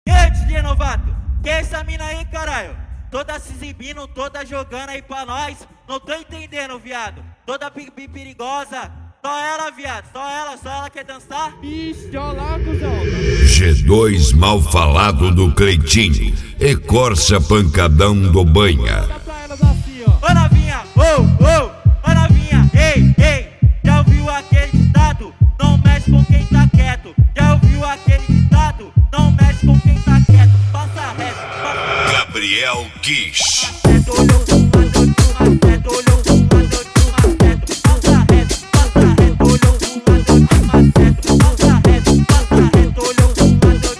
E aí, DJ novato? Que é essa mina aí, caralho? Toda se exibindo, toda jogando aí pra nós. Não tô entendendo, viado. Toda perigosa. Só ela, viado. Só ela quer dançar? Ixi, olha lá, cuzão. G2 mal falado do Cleitinho e Corsa pancadão do Banha. Dá pra elas assim, ó. Ô novinha, ô novinha, ei. Já ouviu aquele ditado? Não mexe com quem tá quieto. Já ouviu aquele ditado? Não mexe com quem tá quieto. Passa reto, passa Gabriel Kish. reto. Olhou pro lado, olhou pro lado, passa reto, olhou pro lado, passa reto, olhou pro lado,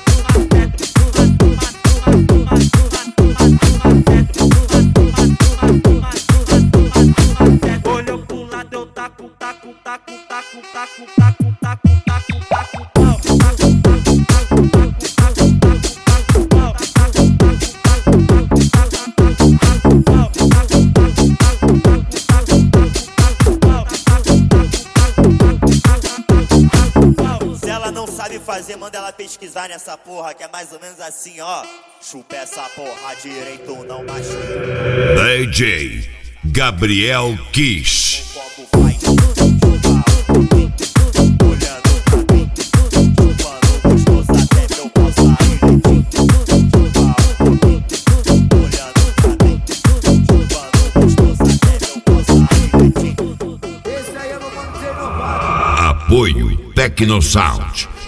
olhou pro lado, eu taco, taco, taco, taco, taco, taco, taco, taco, taco, Se ela não sabe fazer, manda ela pesquisar nessa porra, que é mais ou menos assim, ó. Chupa essa porra direito, não machuca. DJ Gabriel Kish. Como faz? Chupa o pinto, olhando pra mim. Chupando gostoso até meu pau sair leitinho. Chupa o pinto, olhando pra mim. Chupando gostoso até meu pau sair leitinho. Esse aí é o meu mano DJ novato. Apoio Tecnosound.